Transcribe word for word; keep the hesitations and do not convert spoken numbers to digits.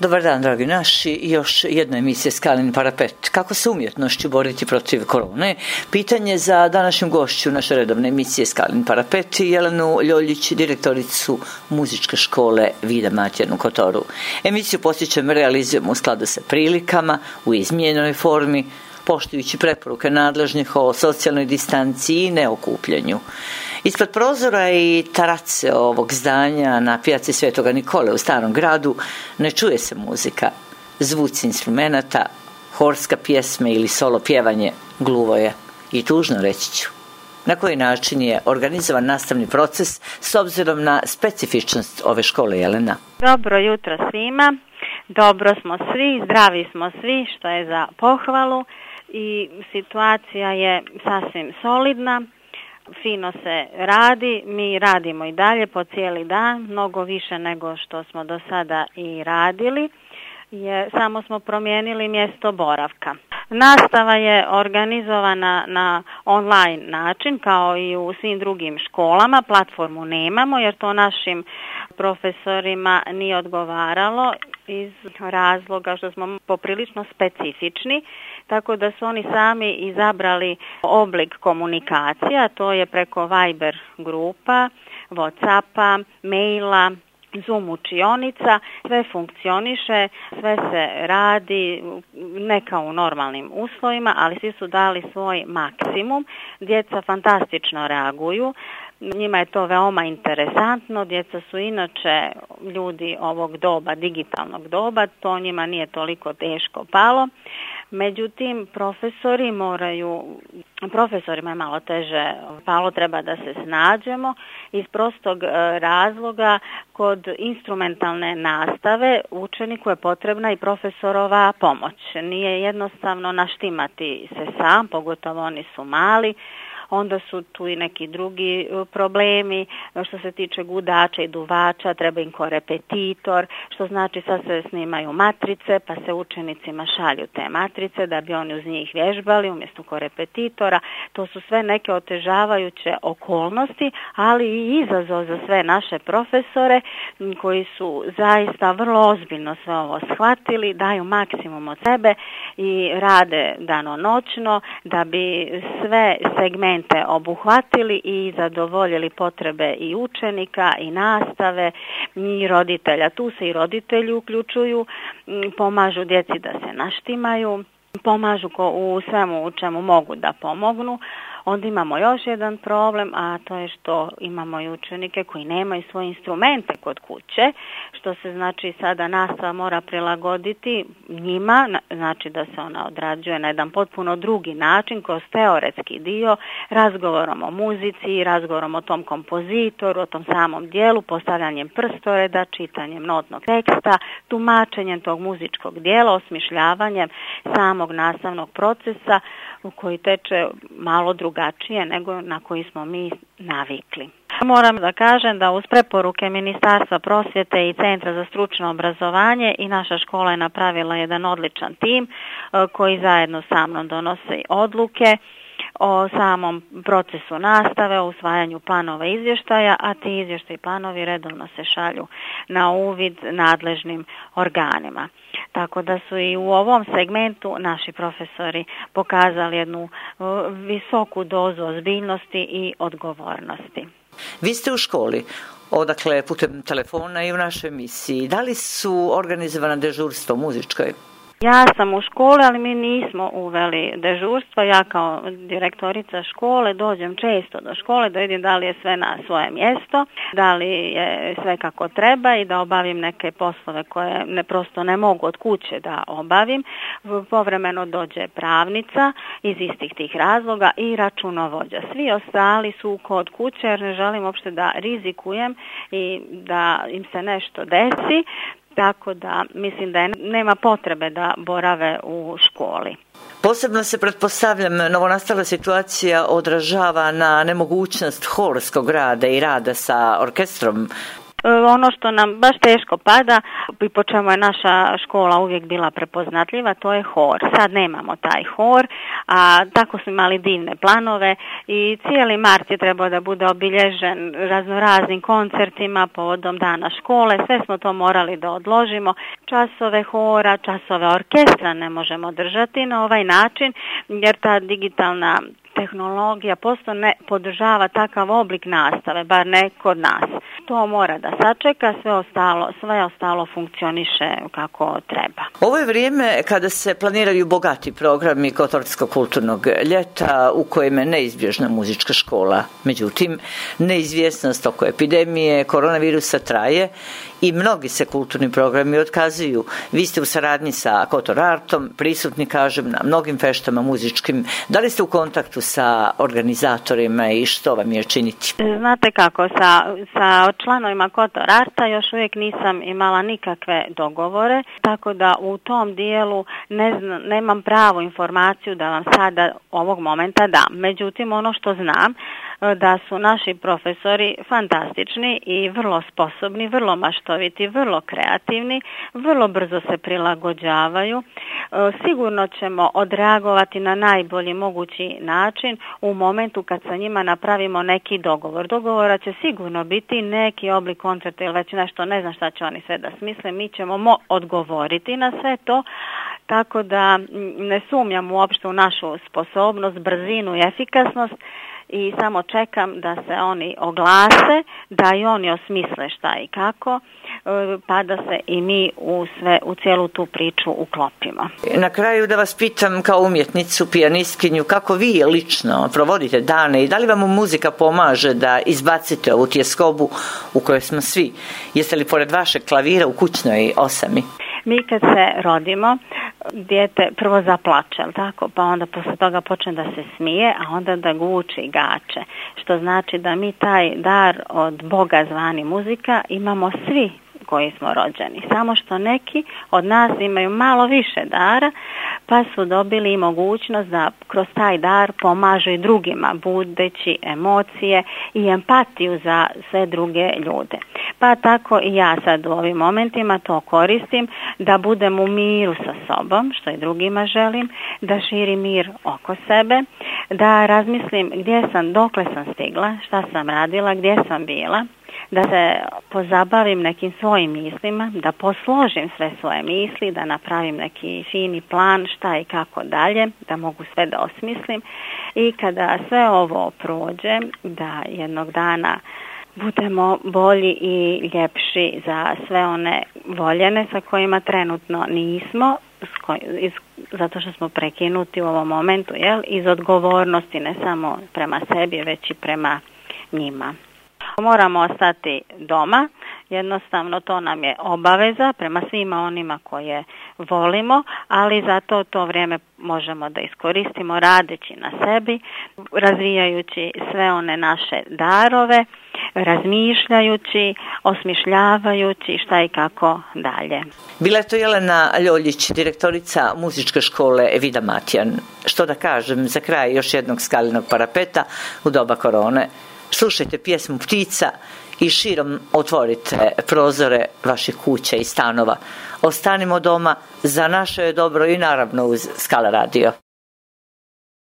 Dobar dan, dragi naši. Još jedna emisija Skalin parapet. Kako se umjetnošću boriti protiv korone? Pitanje za današnju gošću naše redovne emisije Skalin parapet, Jelenu Ljoljić, direktoricu muzičke škole Vida Matjernu Kotoru. Emisiju podsjećam realizujemo u skladu sa prilikama, u izmijenjenoj formi, poštujući preporuke nadležnih o socijalnoj distanciji i neokupljanju. Ispred prozora i tarace ovog zdanja na pijaci Svetoga Nikole u Starom gradu ne čuje se muzika, zvuci instrumenata, horska pjesme ili solo pjevanje gluvo je i tužno, reći ću. Na koji način je organizovan nastavni proces s obzirom na specifičnost ove škole, Jelena? Dobro jutro svima, dobro smo svi, zdravi smo svi, što je za pohvalu i situacija je sasvim solidna. Fino se radi, mi radimo i dalje po cijeli dan, mnogo više nego što smo do sada i radili, jer samo smo promijenili mjesto boravka. Nastava je organizovana na online način kao i u svim drugim školama, platformu nemamo jer to našim profesorima nije odgovaralo iz razloga što smo poprilično specifični, tako da su oni sami izabrali oblik komunikacija, to je preko Viber grupa, Whatsappa, maila, Zoom učionica, sve funkcioniše, sve se radi, ne kao u normalnim uslovima, ali svi su dali svoj maksimum. Djeca fantastično reaguju, njima je to veoma interesantno, djeca su inače ljudi ovog doba, digitalnog doba, to njima nije toliko teško palo. Međutim, profesori moraju, profesorima je malo teže palo, treba da se snađemo iz prostog razloga kod instrumentalne nastave učeniku je potrebna i profesorova pomoć. Nije jednostavno naštimati se sam, pogotovo oni su mali. Onda su tu i neki drugi problemi, što se tiče gudača i duvača, treba im korepetitor, što znači sad se snimaju matrice, pa se učenicima šalju te matrice da bi oni uz njih vježbali umjesto korepetitora. To su sve neke otežavajuće okolnosti, ali i izazov za sve naše profesore koji su zaista vrlo ozbiljno sve ovo shvatili, daju maksimum od sebe i rade danonoćno da bi sve segmente obuhvatili i zadovoljili potrebe i učenika i nastave i roditelja. Tu se i roditelji uključuju, pomažu djeci da se naštimaju, pomažu u svemu u čemu mogu da pomognu. Onda imamo još jedan problem, a to je što imamo i učenike koji nemaju svoje instrumente kod kuće, što se znači sada nastava mora prilagoditi njima, znači da se ona odrađuje na jedan potpuno drugi način, kroz teoretski dio, razgovorom o muzici, razgovorom o tom kompozitoru, o tom samom dijelu, postavljanjem prstoreda, čitanjem notnog teksta, tumačenjem tog muzičkog dijela, osmišljavanjem samog nastavnog procesa u koji teče malo drugačije nego na koji smo mi navikli. Moram da kažem da uz preporuke Ministarstva prosvjete i Centra za stručno obrazovanje i naša škola je napravila jedan odličan tim koji zajedno sa mnom donosi odluke o samom procesu nastave, o usvajanju planova izvještaja, a ti izvještaji planovi redovno se šalju na uvid nadležnim organima. Tako da su i u ovom segmentu naši profesori pokazali jednu visoku dozu ozbiljnosti i odgovornosti. Vi ste u školi, odakle putem telefona i u našoj emisiji. Da li su organizovana dežurstva u muzičkoj? Ja sam u školi, ali mi nismo uveli dežurstvo. Ja kao direktorica škole dođem često do škole da vidim da li je sve na svoje mjesto, da li je sve kako treba i da obavim neke poslove koje ne, prosto ne mogu od kuće da obavim. Povremeno dođe pravnica iz istih tih razloga i računovođa. Svi ostali su kod kuće jer ne želim uopšte da rizikujem i da im se nešto desi. Tako da mislim da je, nema potrebe da borave u školi. Posebno se, pretpostavljam, novonastala situacija odražava na nemogućnost horskog rada i rada sa orkestrom. Ono što nam baš teško pada i po čemu je naša škola uvijek bila prepoznatljiva, to je hor. Sad nemamo taj hor, a tako smo imali divne planove i cijeli mart je trebao da bude obilježen raznoraznim koncertima povodom dana škole. Sve smo to morali da odložimo. Časove hora, časove orkestra ne možemo držati na ovaj način jer ta digitalna tehnologija posto ne podržava takav oblik nastave, bar ne kod nas. To mora da sačeka, sve ostalo, sve ostalo funkcioniše kako treba. Ovo je vrijeme kada se planiraju bogati programi Kotorskog kulturnog ljeta u kojem je neizbježna muzička škola. Međutim, neizvjesnost oko epidemije koronavirusa traje i mnogi se kulturni programi otkazuju. Vi ste u saradnji sa Kotor Artom prisutni, kažem, na mnogim feštama muzičkim. Da li ste u kontaktu sa organizatorima i što vam je činiti? Znate kako, sa, sa članovima Kotor Arta još uvijek nisam imala nikakve dogovore, tako da u tom dijelu ne znam, nemam pravu informaciju da vam sada ovog momenta dam. Međutim, ono što znam, da su naši profesori fantastični i vrlo sposobni, vrlo maštoviti, vrlo kreativni, vrlo brzo se prilagođavaju. Sigurno ćemo odreagovati na najbolji mogući način u momentu kad sa njima napravimo neki dogovor. Dogovora će sigurno biti neki oblik koncerta ili već nešto, ne znam šta će oni sve da smisle, mi ćemo mo- odgovoriti na sve to, tako da ne sumnjam uopšte u našu sposobnost, brzinu i efikasnost i samo čekam da se oni oglase, da i oni osmisle šta i kako, pa da se i mi u, sve, u cijelu tu priču uklopimo. Na kraju da vas pitam kao umjetnicu, pijanistkinju, kako vi lično provodite dane i da li vam muzika pomaže da izbacite ovu tjeskobu u kojoj smo svi? Jeste li pored vašeg klavira u kućnoj osami? Mi kad se rodimo, dijete prvo zaplače, tako? Pa onda posle toga počne da se smije, a onda da guči i gače. Što znači da mi taj dar od Boga zvani muzika imamo svi koji smo rođeni. Samo što neki od nas imaju malo više dara, pa su dobili mogućnost da kroz taj dar pomažu i drugima, budeći emocije i empatiju za sve druge ljude. Pa tako i ja sad u ovim momentima to koristim da budem u miru sa sobom, što i drugima želim, da širim mir oko sebe, da razmislim gdje sam, dokle sam stigla, šta sam radila, gdje sam bila, da se pozabavim nekim svojim mislima, da posložim sve svoje misli, da napravim neki fini plan šta i kako dalje, da mogu sve da osmislim i kada sve ovo prođe, da jednog dana budemo bolji i ljepši za sve one voljene sa kojima trenutno nismo, iz, zato što smo prekinuti u ovom momentu, jel, iz odgovornosti ne samo prema sebi, već i prema njima. Moramo ostati doma, jednostavno to nam je obaveza prema svima onima koje volimo, ali zato to vrijeme možemo da iskoristimo radeći na sebi, razvijajući sve one naše darove, razmišljajući, osmišljavajući šta i kako dalje. Bila je to Jelena Ljoljić, direktorica muzičke škole Vida Matijan. Što da kažem, za kraj još jednog skalinog parapeta u doba korone. Slušajte pjesmu Ptica i širom otvorite prozore vaših kuća i stanova. Ostanimo doma, za naše je dobro i naravno uz Skala radio.